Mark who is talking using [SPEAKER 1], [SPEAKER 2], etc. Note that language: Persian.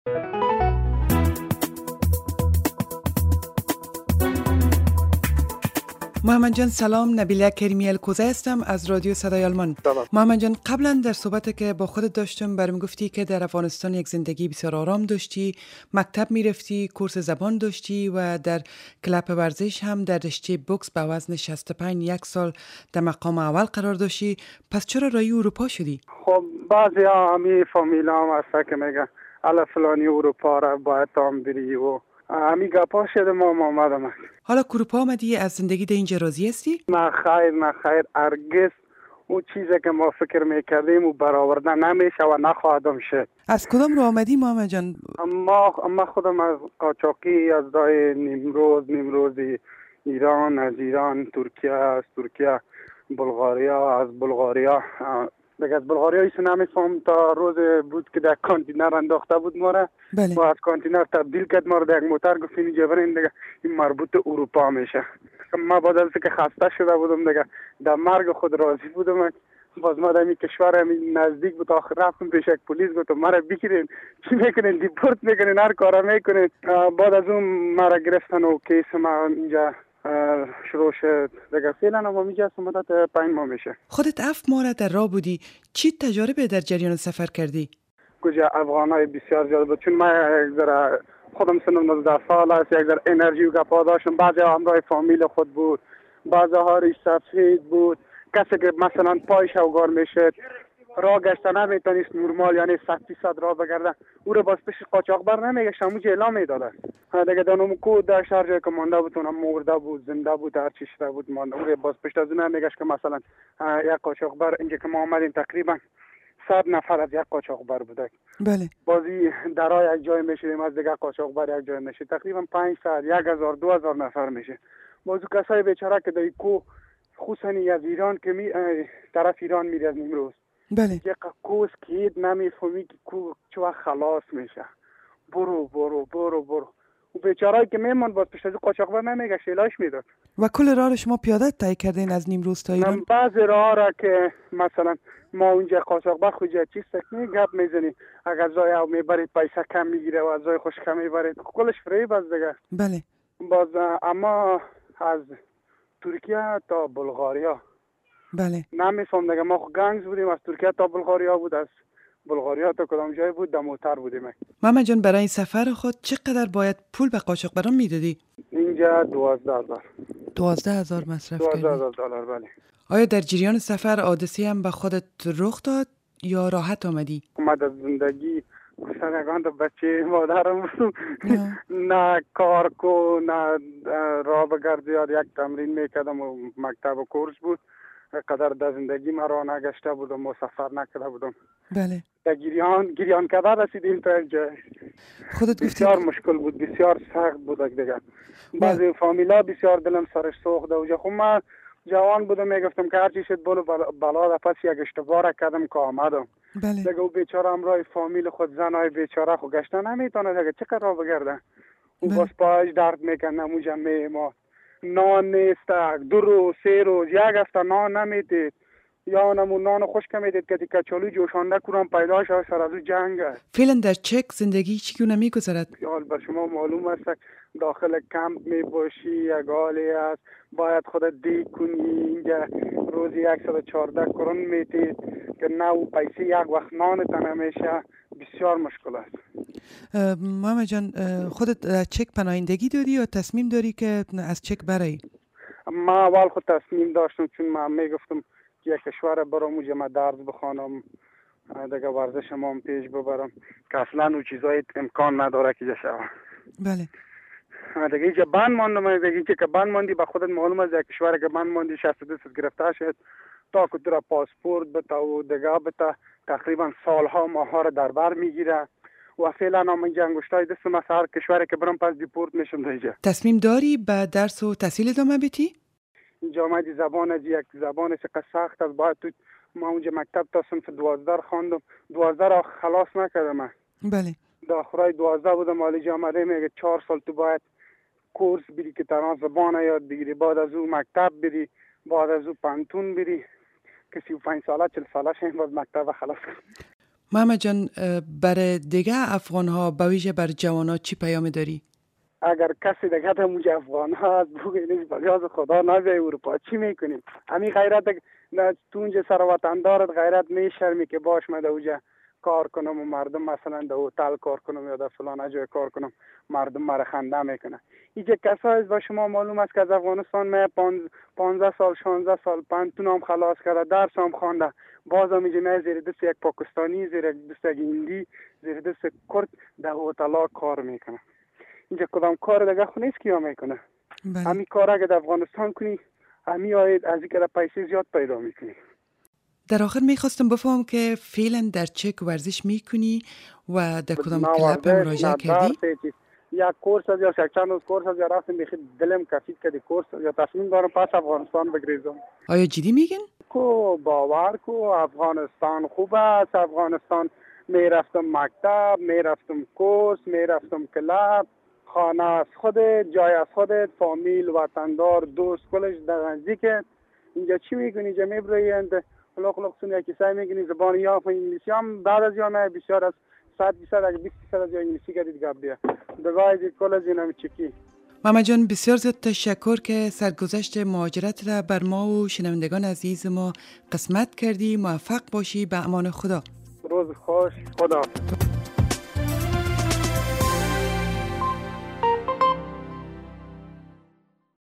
[SPEAKER 1] محمد جان سلام، نبیله کریمی الکوزه هستم از رادیو صدای آلمان. محمد جان، قبلا در صحبت که با خودت داشتم برام گفتی که در افغانستان یک زندگی بسیار آرام داشتی، مکتب میرفتی، کورس زبان داشتی و در کلاب ورزش هم در رشته بوکس به وزن 65 یک سال در مقام اول قرار داشتی. پس چرا رای اروپا شدی؟
[SPEAKER 2] خب بعضی ها همی فامیلا هم هسته که میگن الا فلانی اروپا را باید تام بری و همی گپا شده ما آمدم.
[SPEAKER 1] حالا اروپا آمدی، از زندگی در اینجا راضی هستی؟
[SPEAKER 2] نه خیر هرگز اون چیزی که ما فکر میکردیم و برآورده نمیشه و نخواهدم شد.
[SPEAKER 1] از کدام رو آمدی محمد جان؟
[SPEAKER 2] ما خودم از قاچاقی از دای نیمروز ایران، از ایران ترکیه، از ترکیه بلغاریا، از بلغاریا دیگه از بلغاریا ایسو نمیفهم تا روز بود که در کانتینر انداخته بود ما را.
[SPEAKER 1] بله.
[SPEAKER 2] و از کانتینر تبدیل کرد ما را در یک موتر، گفتیم اینجا برین دیگه این مربوط اروپا میشه. ما بعد از که خسته شده بودم دیگه در مرگ خود راضی بودم. باز ما در این کشور همین نزدیک بود، آخر رفتم پیش یک پلیس گفتم مرا بگیرین، چی میکنین؟ دیپورت میکنین، هر کارا میکنین. بعد از اون مرا گرفتن و کیس ما اینجا شروع شد دیگه. فعلا ما اینجا هستم، مدت 5 ماه میشه.
[SPEAKER 1] خودت 7 ماه در راه بودی، چی تجربه در جریان سفر کردی؟
[SPEAKER 2] کجا افغانای بسیار زیاد بود، چون ما یک ذره خودم سنم 19 سال است، یک ذره انرژی و گپا داشتم. بعضی همراه فامیل خود بود، بعضی ها ریش سفید بود، کسی که مثلا پایش اوگار میشد راه گشته نمیتونست نورمال، یعنی 100% راه بگرده، او رو باز پیش قاچاقبر نمیگه شموج اعلام میداده دیگه. دانم کو در شهر جای که مانده بود، اونم مرده بود زنده بود هر چی شده بود مانده، او رو باز پیش از اون نمیگه که مثلا یک قاچاقبر اینجا که ما آمدیم تقریبا 100 نفر از یک قاچاقبر بوده.
[SPEAKER 1] بله.
[SPEAKER 2] بازی درای یک جای میشیم، از دیگه قاچاقبر یک جای میشه، تقریبا 500 1000 2000 نفر میشه. بازو کسای بیچاره که در کو خصوصا از ایران که طرف ایران میره از نیمروز.
[SPEAKER 1] بله.
[SPEAKER 2] یک کوس کید نمیفهمی که کو چه خلاص میشه. برو و بیچاره‌ای که میمون باز پیش از قاچاقبر نمیگه شیلاش میداد.
[SPEAKER 1] و کل راه رو شما پیاده طی کردین از نیمروز تا ایران؟
[SPEAKER 2] بعضی راه را که مثلا ما اونجا قاچاقبر خود چیز تکنیک گپ میزنی، اگر زای او میبرید پیسه کم میگیره و از زای خوش کم میبرید، کلش فریب است دیگه.
[SPEAKER 1] بله.
[SPEAKER 2] باز اما از ترکیه تا بلغاریا
[SPEAKER 1] بله
[SPEAKER 2] نمیفهم دیگه. ما گنگز بودیم، از ترکیه تا بلغاریا بود، از بلغاریا تا کدام جای بود در موتر بودیم.
[SPEAKER 1] محمد جان، برای این سفر خود چقدر باید پول به قاچاقبران میدادی؟
[SPEAKER 2] اینجا 12000.
[SPEAKER 1] 12000 مصرف کردی؟
[SPEAKER 2] 12000 دلار. بله.
[SPEAKER 1] آیا در جریان سفر حادثه هم به خودت رخ داد یا راحت آمدی؟
[SPEAKER 2] اومد از زندگی سرگان تا بچه مادرم نه کار کو نه راه بگردی، یک تمرین میکردم و مکتب و کورس بود، قدر در زندگی ما راه نگشته بودم و سفر نکرده بودم.
[SPEAKER 1] بله.
[SPEAKER 2] در گریان کده رسیدیم تا اینجا.
[SPEAKER 1] خودت
[SPEAKER 2] بسیار مشکل بود، بسیار سخت بود دیگه. بعضی فامیلا بسیار دلم سرش سوخته و خب من جوان بودم، میگفتم که هرچی شد بلو بلا پس یک اشتباه را کردم که آمدم.
[SPEAKER 1] بله.
[SPEAKER 2] دیگه او بیچاره همراه فامیل خود زنای بیچاره خود گشته نمیتونه دیگه، چه کار را بگرده. او باز پایش درد میکنه، موجه میما نان نیست، 2 روز 3 روز 1 هفته نان نمیدید، یا نمون نان خوش کمیدید که کچالو جوشانده کنم پیدا شد سر از او جنگ است.
[SPEAKER 1] فعلا در چک زندگی چگونه میگذرد؟
[SPEAKER 2] حال بر شما معلوم است داخل کمپ می باشی، یک حالی است، باید خودت دی کنی. اینجا روزی 114 کرون میتید که نه او پیسه یک وقت نانت نمیشه، بسیار مشکل است.
[SPEAKER 1] محمد جان، خودت چک پناهندگی داری یا تصمیم داری که از چک برای؟
[SPEAKER 2] ما اول خود تصمیم داشتم، چون من میگفتم که یک کشور برام اونجا ما درس بخوانم دیگه، ورزش ما پیش ببرم، که اصلا اون چیزای امکان نداره که شوه.
[SPEAKER 1] بله.
[SPEAKER 2] دیگه اینجا بند ماندم، دیگه اینجا که بند ماندی به خودت معلوم است، یک کشور که بند ماندی 62 سال گرفته شد تا که تو را پاسپورت بده و دیگه بده، تقریبا سالها ماها را در بر میگیره و فعلا هم اینجا انگشتای دستم از هر کشوری که برم پس دیپورت میشم اینجا.
[SPEAKER 1] تصمیم داری به درس و تحصیل ادامه بدی؟
[SPEAKER 2] جامعه زبان از یک زبان که سخت است، باید تو ما اونجا مکتب تا صنف 12 خواندم، 12 را خلاص نکردم.
[SPEAKER 1] بله.
[SPEAKER 2] داخلای 12 بودم، مالی جامعه میگه 4 سال تو باید کورس بری که تنها زبان یاد بگیری، بعد از او مکتب بری، بعد از او پانتون بری که 35 ساله 40 ساله شیم باز مکتب خلاص.
[SPEAKER 1] محمد جان، برای دیگه افغان ها به ویژه بر جوان ها چی پیام داری؟
[SPEAKER 2] اگر کسی دیگه همونج افغان ها از بگوینید بلیاز خدا نبیای اروپا چی میکنیم؟ همین غیرت تو اونجا سر وطن دارد غیرت میشرمی که باش من اونجا کار کنم و مردم مثلا در هتل کار کنم یا در فلان جای کار کنم مردم مرا خنده میکنه. اینجا کسایی با شما معلوم است که از افغانستان ما 15 سال 16 سال پنتون هم خلاص کرده درس هم خوانده باز هم اینجا زیر دست یک پاکستانی زیر دست یک هندی زیر دست کرد در هتل کار میکنه. اینجا کدام کار دیگه خو نیست کیا میکنه. همین کار اگه در افغانستان کنی همین آید از اینکه پیسه زیاد پیدا میکنی.
[SPEAKER 1] در آخر میخواستم بفهم که فعلا در چه ورزش میکنی و در کدام کلاب مراجعه کردی؟
[SPEAKER 2] یک کورس از یا چند روز کورس از یا رفتم بخید دلم کفید که دی کورس یا تصمیم دارم پس افغانستان بگریزم.
[SPEAKER 1] آیا جدی میگن؟
[SPEAKER 2] کو باور کو افغانستان خوب است. افغانستان میرفتم مکتب میرفتم کورس میرفتم کلاب خانه از خودت جای از خودت فامیل وطندار دوست کلش در نزدیکت. اینجا چی میکنی؟ اینجا میبرید خلق سون یکی سعی میکنی زبان یا انگلیسی هم بعد از یا بسیار از 100% اگه 20% از انگلیسی کردید گپ بیا دگاه دی کل از اینم چکی.
[SPEAKER 1] محمد جان بسیار زیاد تشکر که سرگذشت مهاجرت را بر ما و شنوندگان عزیز ما قسمت کردی. موفق باشی. به امان خدا.
[SPEAKER 2] روز خوش. خدا.